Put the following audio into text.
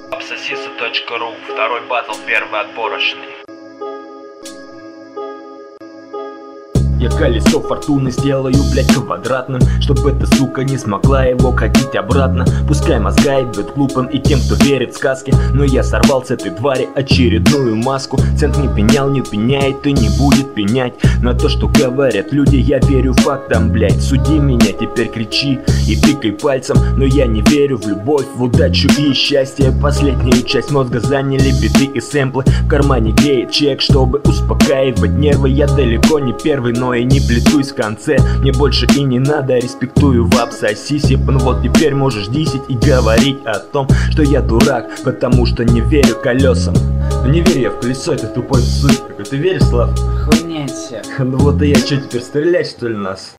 Absasisa.ru. Второй батл, первый отборочный. Я колесо фортуны сделаю, блять, квадратным, чтобы эта сука не смогла его катить обратно. Пускай мозга идут глупым и тем, кто верит в сказки, но я сорвал с этой твари очередную маску. Цент не пенял, не пеняет и не будет пенять на то, что говорят люди, я верю фактам, блять. Суди меня, теперь кричи и тыкай пальцем, но я не верю в любовь, в удачу и счастье. Последнюю часть мозга заняли биты и сэмплы. В кармане греет чек, чтобы успокаивать нервы. Я далеко не первый, но и не плетусь в конце. Мне больше и не надо, респектую в Абсасисе. Ну вот теперь можешь дисить и говорить о том, что я дурак, потому что не верю колесам. Ну не верю я в колесо, это тупой суд. Ты веришь, Слав? Хуйня все. Ну вот и я что, теперь стрелять что ли нас?